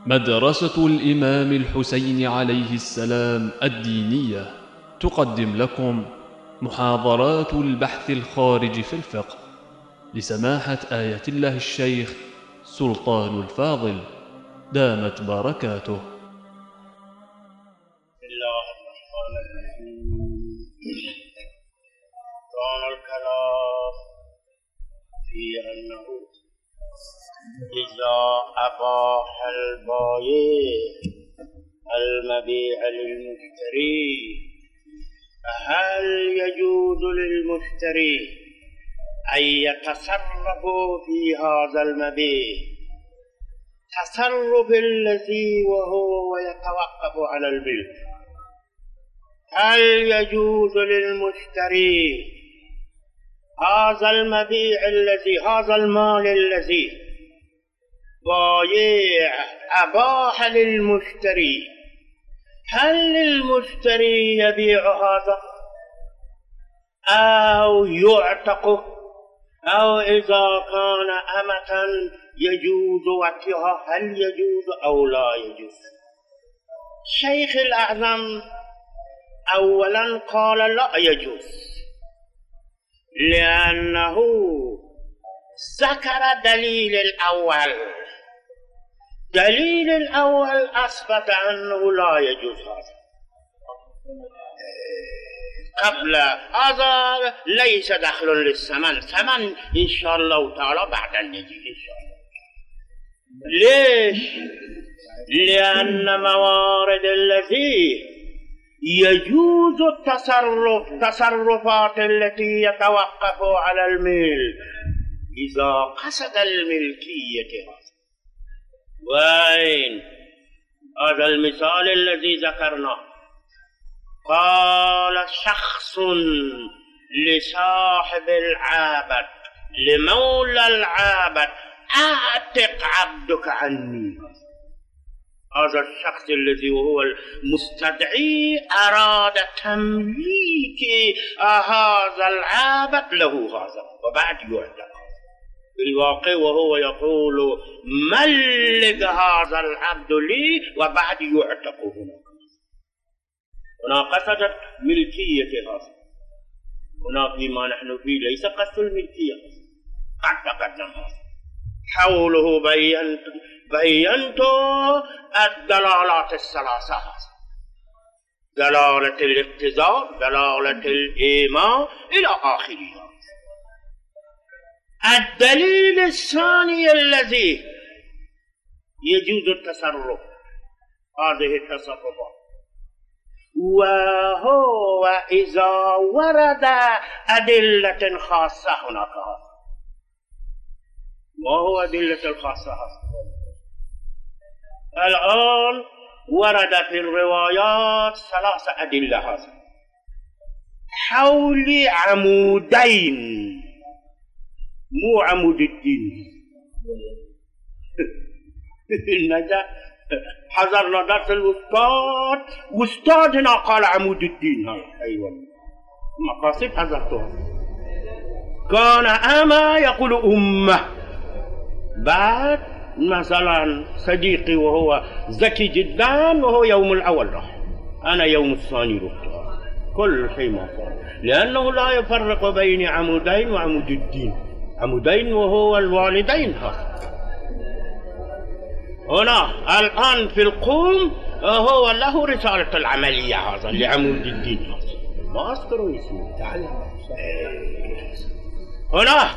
مدرسة الإمام الحسين عليه السلام الدينية تقدم لكم محاضرات البحث الخارج في الفقه لسماحة آية الله الشيخ سلطان الفاضل دامت بركاته. بسم الله الرحمن الرحيم. كان الكلام في أنه إذا أباح البائع المبيع للمشتري فهل يجوز للمشتري أن يتصرف في هذا المبيع تصرف الذي وهو يتوقف على الملك؟ هل يجوز للمشتري هذا المبيع هذا المال الذي بائع أباح للمشتري، هل المشتري يبيع هذا أو يعتقه، أو إذا كان أمة يجوز وطئها هل يجوز أو لا يجوز؟ شيخ الأعظم أولا قال لا يجوز، لأنه ذكر دليل الأول أثبت أنه لا يجوز هذا. قبل هذا ليس دخل للثمن، ثمن إن شاء الله تعالى بعد نجي إن شاء الله. ليش؟ لأن موارد الذي يجوز تصرفات التي يتوقف على الملك إذا قصد الملكية. وين هذا المثال الذي ذكرناه؟ قال شخص لصاحب العابد لمولى العابد أعتق عبدك عني. هذا الشخص الذي هو المستدعي أراد تمليك هذا العابد له هذا وبعد يعتق في الواقع، وهو يقول ملك هذا العبد لي وبعد يعتق. هنا قصدت ملكية هذا، هنا فيما نحن فيه ليس قصد الملكية قد تقدم هذا. حوله بينت الدلالات الثلاثة، دلالة الاقتضاء، دلالة الإيمان إلى آخرها. الدليل الثاني الذي يجوز التصرف هذه التصرفات، وهو إذا ورد أدلة خاصة. هناك وهو أدلة الخاصة الآن ورد في الروايات ثلاث أدلة هذا حول عمودين، مو عمود الدين. حضرنا درس الأستاذ وأستاذنا قال عمود الدين هذا. أيوة مقاصد حضرتها. كان أما يقول أمة، بعد مثلا صديقي وهو ذكي جدا وهو يوم الأول راح، أنا يوم الثاني رحت، كل شيء ما صار، لأنه لا يفرق بين عمودين وعمود الدين. عمودين وهو الوالدين هنا الآن في القوم هو له رسالة العملية هذا لعمود الدين ما أذكره اسمه. تعالى هنا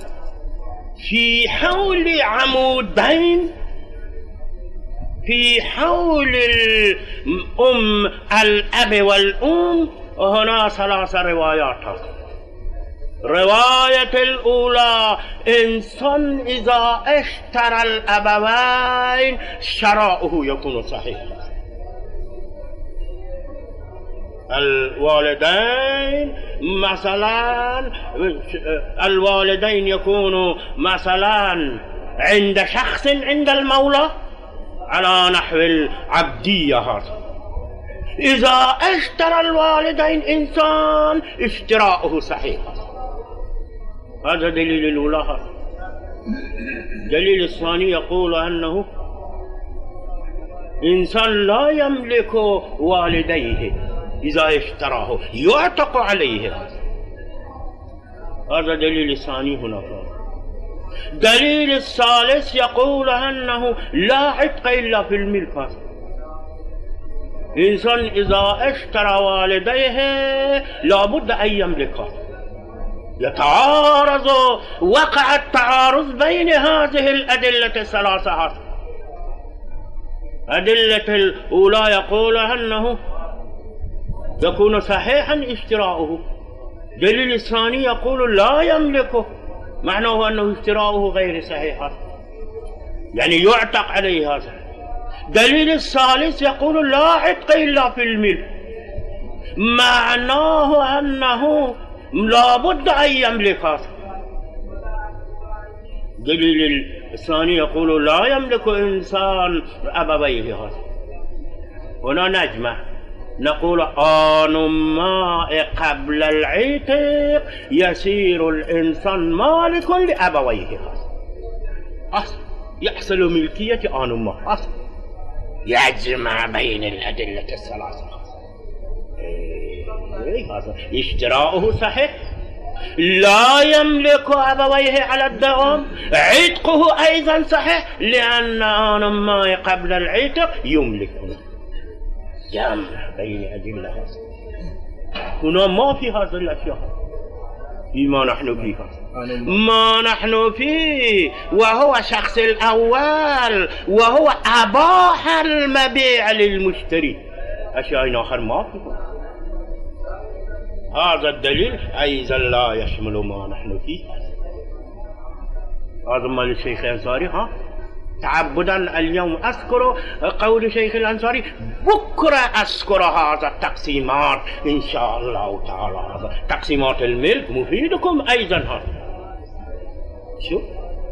في حول عمودين، في حول الأم الأب والأم هنا ثلاث روايات. رواية الأولى إنسان إذا اشترى الأبوين شراؤه يكون صحيحا. الوالدين يكونوا مثلا عند شخص عند المولى على نحو العبدية هذا. إذا اشترى الوالدين إنسان اشتراؤه صحيح. هذا دليل الأولى. دليل الثاني يقول أنه إنسان لا يملك والديه إذا اشتراه يعتق عليه. هذا دليل ثاني هنا. دليل الثالث يقول أنه لا عتق إلا في الملك. إنسان إذا اشترى والديه لابد أن يملكه. يتعارض، وقع التعارض بين هذه الأدلة الثلاثة. أدلة الأولى يقول أنه يكون صحيحا اشتراؤه. دليل الثاني يقول لا يملكه، معناه أنه اشتراؤه غير صحيح، يعني يعتق عليه. هذا دليل الثالث يقول لا عتق إلا في الملك، معناه أنه لابد أن يملك. دليل الثاني يقول لا يملك إنسان أبويه. هنا نجمع نقول آن ما قبل العتق يصير الإنسان مالك لأبويه. أصل يحصل ملكية آن ما، أصل يجمع بين الأدلة الثلاثة. هذا اشتراؤه صحيح، لا يملك أبويه على الدوام، عتقه أيضا صحيح لأن آن ما قبل العتق يملكه. جمع بين أدلة. هنا ما في هذه الأشياء فيما نحن فيه. ما نحن فيه وهو شخص الأول، وهو أباح المبيع للمشتري. أشياء آخر ما فيه. هذا الدليل أيضا لا يشمل ما نحن فيه. هذا ما للشيخ الأنصاري. تعبدا اليوم أذكر قول شيخ الأنصاري، بكرة أذكر هذا التقسيمات إن شاء الله تعالى. هذا تقسيمات الملك مفيدكم أيضا. هذا شو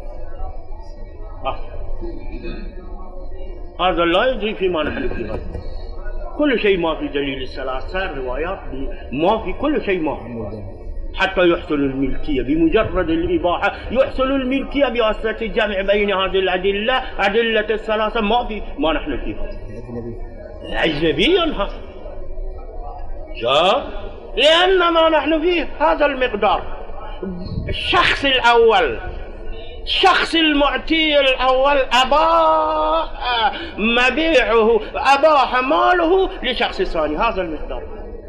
هذا لا يجري فيما نحن فيه. كل شيء ما في دليل الثلاثة روايات، ما في كل شيء ما في. حتى يحصل الملكية بمجرد الإباحة، يحصل الملكية بواسطة الجمع بين هذه الأدلة، أدلة الثلاثة ما في ما نحن فيه. أجنبي هذا جاء لأن ما نحن فيه هذا المقدار. الشخص الأول، الشخص المعتي الأول أباح مبيعه، أباح ماله لشخص ثاني، هذا المقدار.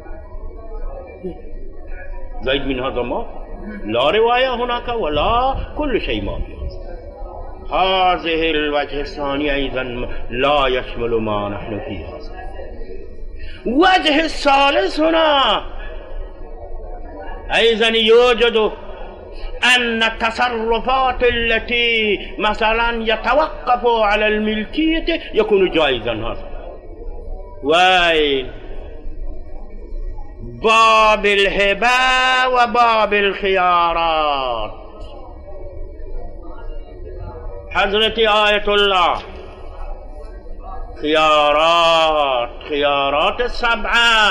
زيد من هذا ما لا رواية هناك ولا كل شيء ما في. هذه الوجه الثاني أيضا لا يشمل ما نحن فيه. وجه الثالث هنا أيضا يوجد أن التصرفات التي مثلا يتوقف على الملكية يكون جائزا. هذا وين باب الهبة وباب الخيارات. حضرتي آية الله خيارات السبعة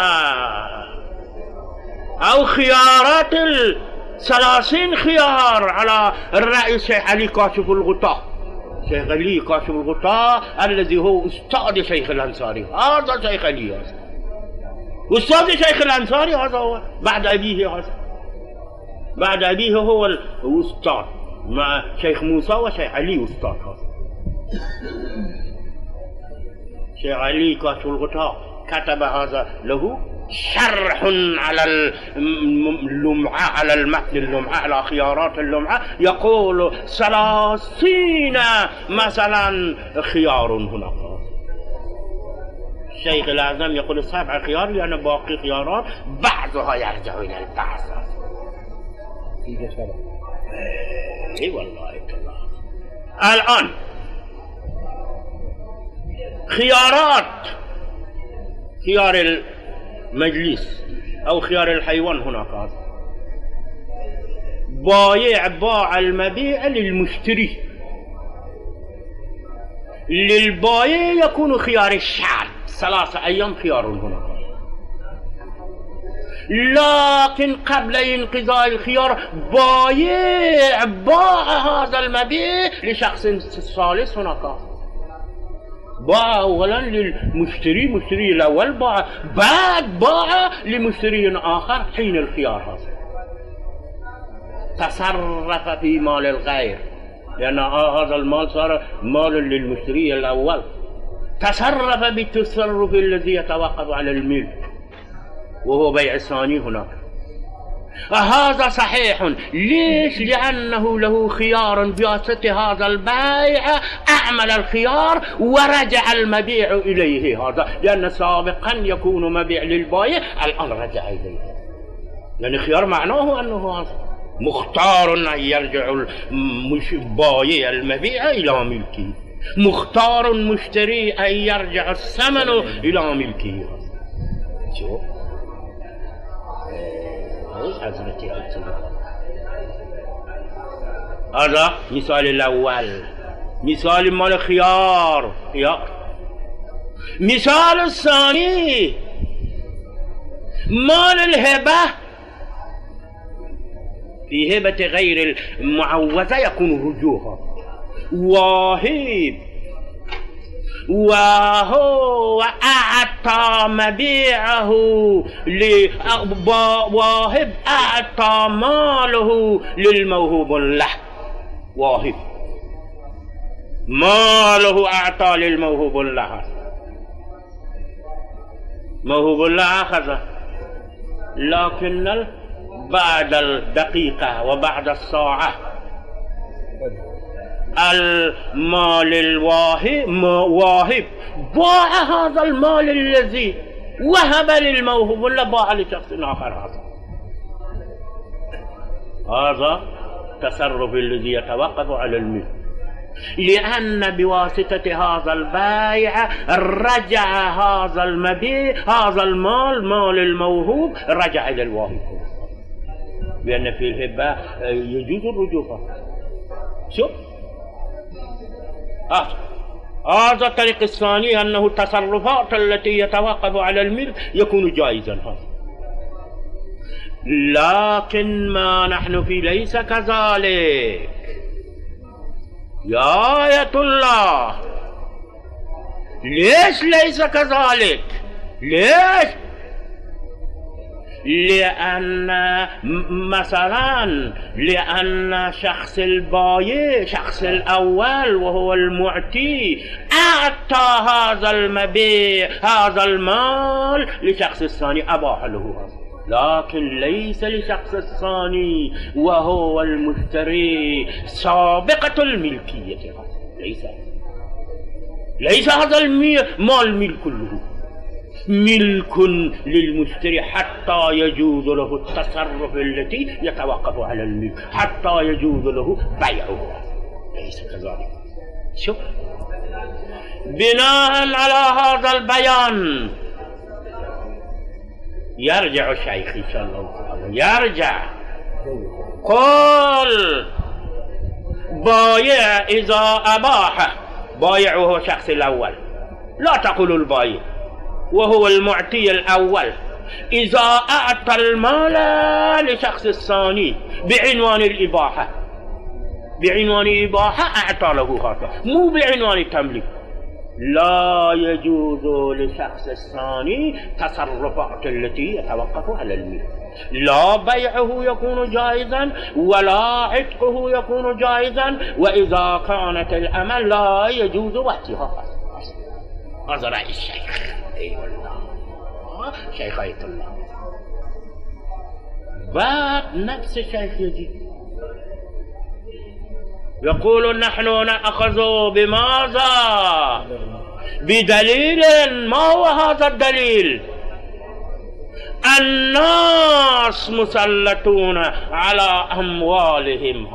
أو خيارات 30 خيار على الرأي شيخ علي كاشف الغطاء. شيخ علي كاشف الغطاء الذي هو أستاذ شيخ الأنصاري، هذا شيخ علي أستاذ شيخ الأنصاري، هذا هو بعد أبيه. هذا بعد أبيه هو الأستاذ مع شيخ موسى وشيخ علي أستاذ. شيخ علي كاشف الغطاء كتب هذا له شرح على اللمعة، على المتن اللمعة، على خيارات اللمعة، يقول 30 مثلا خيار هناك. الشيخ الأعظم يقول 7 خيار لأن باقي خيارات بعضها يرجع إلى البحث. اي والله الله. الآن خيارات، خيار المجلس أو خيار الحيوان هناك. بايع باع المبيع للمشتري، للبايع يكون خيار الشعب 3 أيام خيار هناك. لكن قبل انقضاء الخيار بايع باع هذا المبيع لشخص ثالث هناك. باع أولا للمشتري، مشتري الأول باع، بعد باع لمشتري آخر حين الخيار هذا. تصرف في مال الغير، لأن هذا المال صار مال للمشتري الأول، تصرف بالتصرف الذي يتوقف على الملك وهو بيع الثاني هناك. هذا صحيح. ليش؟ لأنه له خيار بواسطة هذا البيع، أعمل الخيار ورجع المبيع إليه هذا، لأن سابقا يكون مبيع للبائع الآن رجع إليه، يعني خيار معناه أنه هذا مختار أن يرجع البائع المبيع إلى ملكه، مختار مشتري أن يرجع الثمن إلى ملكه. شوف حضرتي هذا مثال الأول، مثال مال خيار. مثال الثاني مال الهبة. في هبة غير المعوزة يكون رجوعها. واهب وهو أعطى مبيعه واهب أعطى ماله للموهوب له. واهب ماله أعطى للموهوب له، موهوب له أخذه، لكن بعد الدقيقة وبعد الساعة المال الواهب باع هذا المال الذي وهب للموهوب ولا باع لشخص آخر. هذا تصرف الذي يتوقف على الملك، لأن بواسطة هذا البائع رجع هذا المبيع، هذا المال مال الموهوب رجع إلى الواهب، لأن في الهبة يجوز الرجوع. شوف هذا الطريق الثاني، أنه التصرفات التي يتوقف على الملك يكون جائزا هذا. لكن ما نحن فيه ليس كذلك يا آية الله. ليش ليس كذلك؟ ليش؟ لأن مثلا لأن شخص البايع، شخص الأول وهو المعطي، أعطى هذا المبيع هذا المال لشخص الثاني، أباح له هذا، لكن ليس لشخص الثاني وهو المشتري سابقة الملكية. ليس هذا المال ملك كله، ملك للمشتري حتى يجوز له التصرف التي يتوقف على الملك، حتى يجوز له بيعه. ليس كذلك. شوف بناء على هذا البيان يرجع الشيخ إن شاء الله تعالى، يرجع قل بايع إذا أباح، بايع وهو شخص الأول، لا تقول البايع وهو المعطي الأول، إذا أعطى المال لشخص الثاني بعنوان الإباحة، بعنوان إباحة أعطى له هذا، مو بعنوان التمليك، لا يجوز لشخص الثاني تصرفات التي يتوقف على الملك، لا بيعه يكون جائزا ولا عتقه يكون جائزا، وإذا كانت الأمل لا يجوز وقتها. هذا رأي الشيخ. أي والله شيخ آية الله. بعد نفس الشيخ يجي يقول نحن نأخذ بماذا؟ بدليل. ما هو هذا الدليل؟ الناس مسلطون على أموالهم،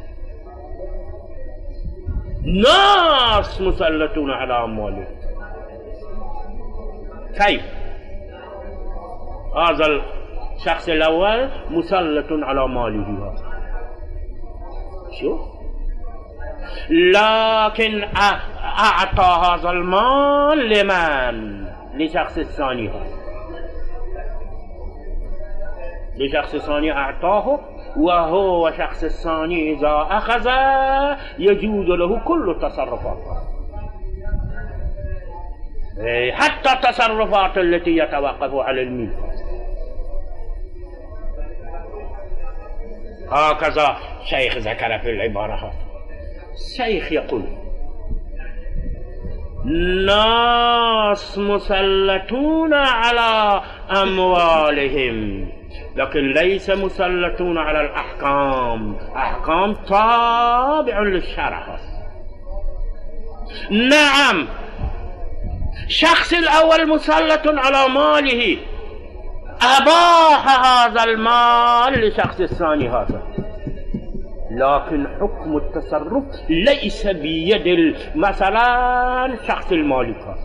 ناس مسلطون على أموالهم. كيف؟ هذا الشخص الأول مسلط على ماله، شوف، لكن أعطى هذا المال لمن؟ لشخص الثاني، لشخص الثاني أعطاه، وهو شخص الثاني إذا أخذ يجوز له كل التصرفات. حتى التصرفات التي يتوقف على الملك. هكذا شيخ ذكر في العبارة. الشيخ يقول ناس مسلطون على أموالهم لكن ليس مسلطون على الأحكام. أحكام تابع للشرع. نعم شخص الأول مسلط على ماله، أباح هذا المال لشخص الثاني هذا، لكن حكم التصرف ليس بيد مثلا شخص المالك.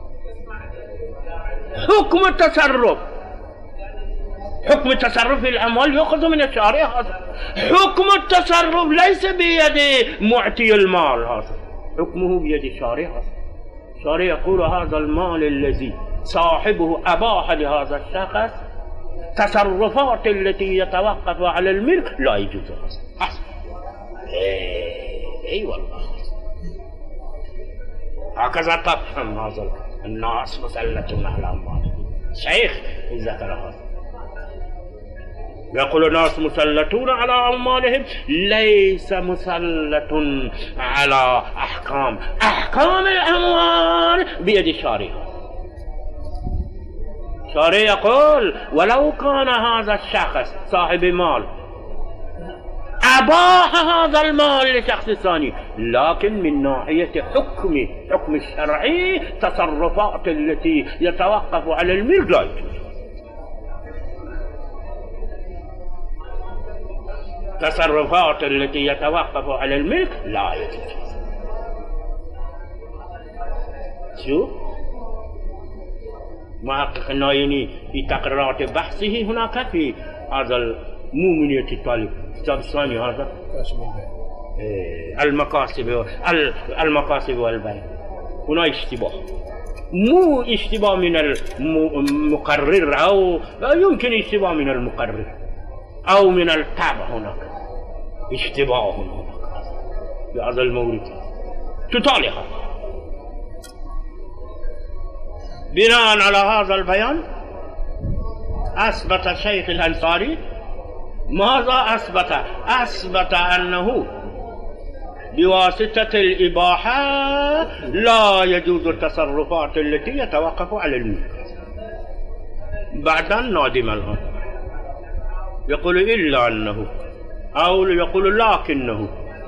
حكم التصرف، حكم التصرف في الأموال يأخذ من الشارع هذا. حكم التصرف ليس بيد معطي المال هذا، حكمه بيد الشارع هذا. الشارع يقول هذا المال الذي صاحبه أباح لهذا الشخص تصرفات التي يتوقف على الملك لا يجوز. اي والله هكذا تفهم هذا. الناس مسلطون على أموالهم. شيخ ذكر هذا يقول الناس مسلطون على أموالهم ليس مسلط على أحكام. أحكام الأموال بيد الشارع. الشارع يقول ولو كان هذا الشخص صاحب مال أباح هذا المال لشخص ثاني، لكن من ناحية حكم الشرعي تصرفات التي يتوقف على الملك لا يجوز. تصرفات التي يتوقف على الملك لا يجوز. شو محقق النايني في تقريرات بحثه هناك في هذا مو من الطالب الكتاب الثاني هذا المكاسب والبيع، هنا اشتباه، مو اشتباه من المقرر أو يمكن اشتباه من المقرر أو من التابع. هناك اشتباه هناك بهذا المورد تطالها. بناء على هذا البيان أثبت الشيخ الأنصاري ماذا أثبت أنه بواسطة الإباحة لا يجوز التصرفات التي يتوقف على الملك. بعد أن نادم الآن يقول إلا أنه أو يقول لكنه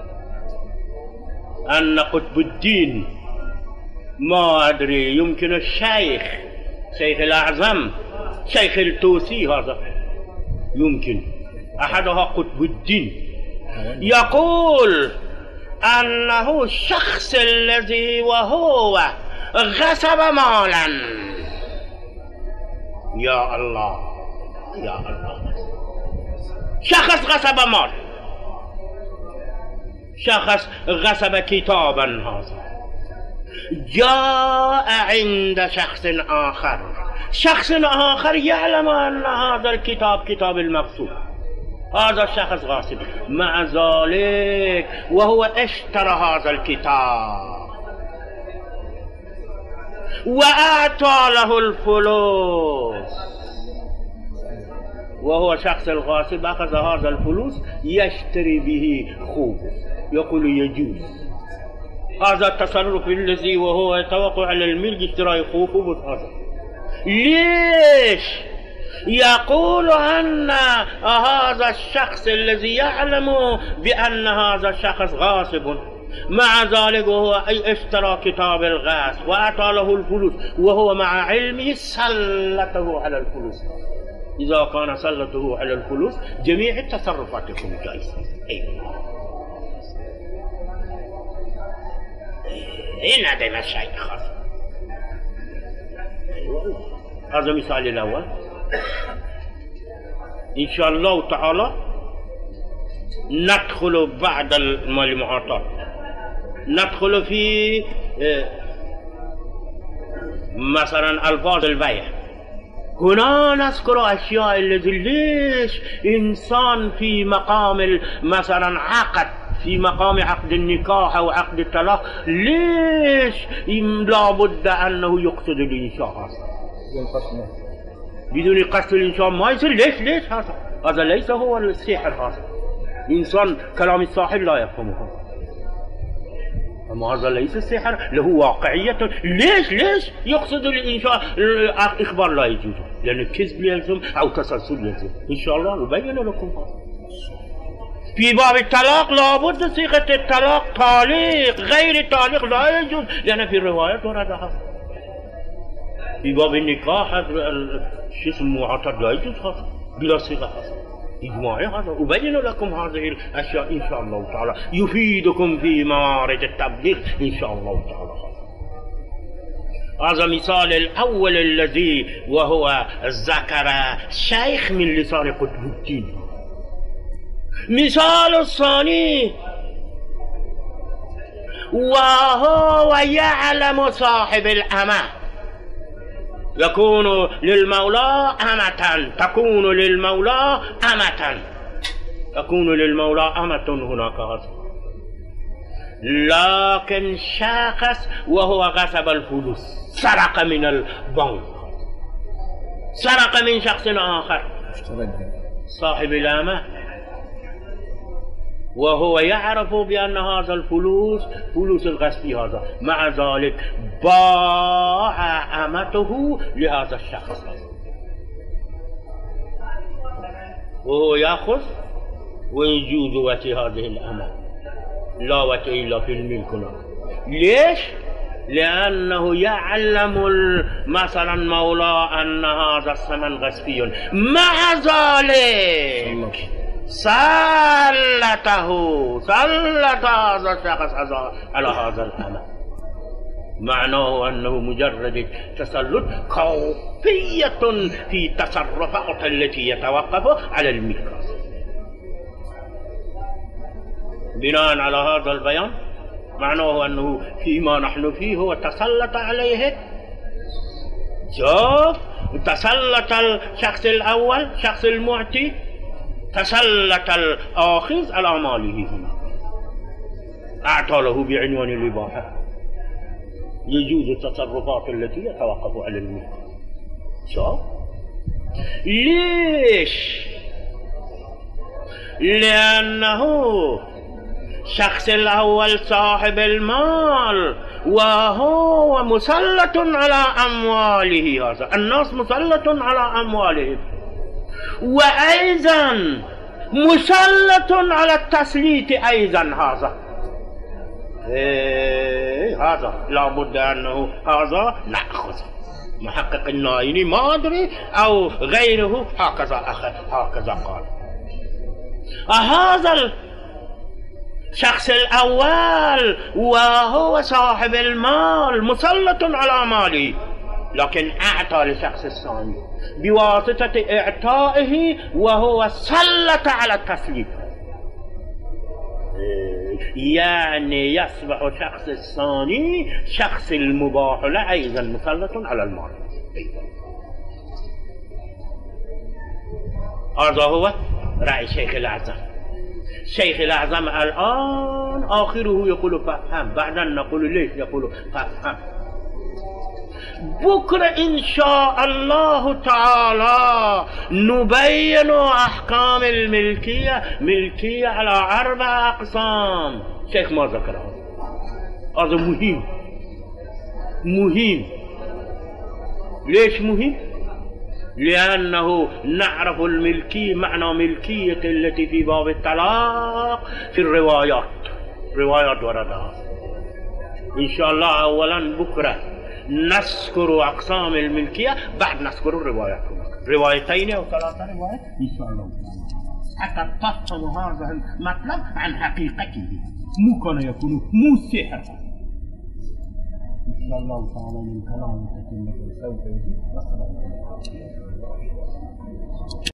أن قطب الدين ما أدري يمكن الشيخ الأعظم شيخ التوسي هذا يمكن أحدها قطب الدين يقول أنه الشخص الذي وهو غصب مالا. يا الله يا الله، شخص غصب مال، شخص غصب كتابا هذا، جاء عند شخص آخر يعلم أن هذا الكتاب كتاب المقصود، هذا الشخص غاصب، مع ذلك وهو اشترى هذا الكتاب وأعطى له الفلوس، وهو شخص الغاصب أخذ هذا الفلوس يشتري به خوف، يقول يجوز هذا التصرف الذي وهو يتوقع على الملك اشتراء خوف. هذا ليش؟ يقول أن هذا الشخص الذي يعلم بأن هذا الشخص غاصب مع ذلك وهو اشترى كتاب الغاصب وأعطى له الفلوس وهو مع علمه سلطه على الفلوس. إذا كان سلطه على الفلوس جميع التصرفات تكون جائزة. هنا الشيء خاص. هذا مثال الأول. إن شاء الله تعالى ندخل بعد المعاطات ندخل في مثلا ألفاظ البيع. هنا نذكر أشياء التي ليش إنسان في مقام مثلا عقد في مقام عقد النكاح أو عقد الطلاق، ليش لابد أنه يقصد الإنشاء؟ بدون قصد الإنشاء ما يصير. ليش هذا ليس هو السحر. هذا إنسان كلام الساحر لا يفهمه، أما هذا ليس السحر، له واقعية. ليش يقصد الإنشاء؟ الإخبار لا يجوز، لأن الكذب يلزم أو تسلسل يلزم. إن شاء الله أبين لكم هذا. في باب الطلاق لابد صيغة الطلاق تعليق، غير التعليق لا يجوز، لأن في الروايات ورد هذا. في باب النكاح شيء اسمه معتد لا يجوز هذا بلا صيغة هذا إجماعي. هذا أبين لكم هذه الأشياء إن شاء الله تعالى، يفيدكم في موارد التبليغ إن شاء الله تعالى. هذا مثال الأول الذي وهو ذكر شيخ من لسان قطب الدين. مثال الثاني، وهو يعلم صاحب الأمة، يكون للمولى أمة، تكون للمولى أمة، تكون للمولى أمة هناك هذا. لكن شخص وهو غصب الفلوس، سرق من البنك، سرق من شخص آخر صاحب الأمة، وهو يعرف بأن هذا الفلوس فلوس الغصب هذا، مع ذلك باع أمته لهذا الشخص، وهو يأخذ ويجوز وتي هذه الأمة، لا وتي إلا في الملك. ليش؟ لأنه يعلم مثلا مولى أن هذا الثمن غصبي، مع ذلك سلط هذا الشخص على هذا الأمر. معناه أنه مجرد تسلط كوفية في تصرفات التي يتوقف على الميراث. بناء على هذا البيان معناه أنه فيما نحن فيه هو تسلط عليه، شوف تسلط الشخص الأول شخص المعطي، تسلط الآخذ على ماله هنا، أعطى له بعنوان الإباحة، يجوز التصرفات التي يتوقف على الملك. شوف ليش؟ لأنه الشخص الأول صاحب المال وهو مسلط على أمواله، هذا الناس مسلط على أموالهم، وأيضا مسلط على التسليط أيضا. هذا لابد أنه هذا نأخذ محقق النايني ما أدري أو غيره هكذا قال. هذا الشخص الأول وهو صاحب المال مسلط على ماله، لكن أعطى للشخص الثاني بواسطة إعطائه وهو سلط على التسليط، يعني يصبح الشخص الثاني شخص المباح له أيضا مسلط على المال. هذا هو رأي شيخ الأعظم. شيخ الأعظم الآن آخره يقول فهم، بعد أن نقول ليش يقول فهم. بكرة إن شاء الله تعالى نبين أحكام الملكية، ملكية على 4 أقسام. شيخ ما ذكرها، هذا مهم. ليش مهم؟ لأنه نعرف الملكية، معنى ملكية التي في باب الطلاق في الروايات وردها. إن شاء الله أولا بكرة نذكر أقسام الملكية، بعد نذكر الروايات، روايتين أو 3 روايات إن شاء الله حتى تفهم هذا المطلب عن حقيقته، مو كان يكون مو سحر. إن شاء الله تعالى من كلام تتم سوف يجي.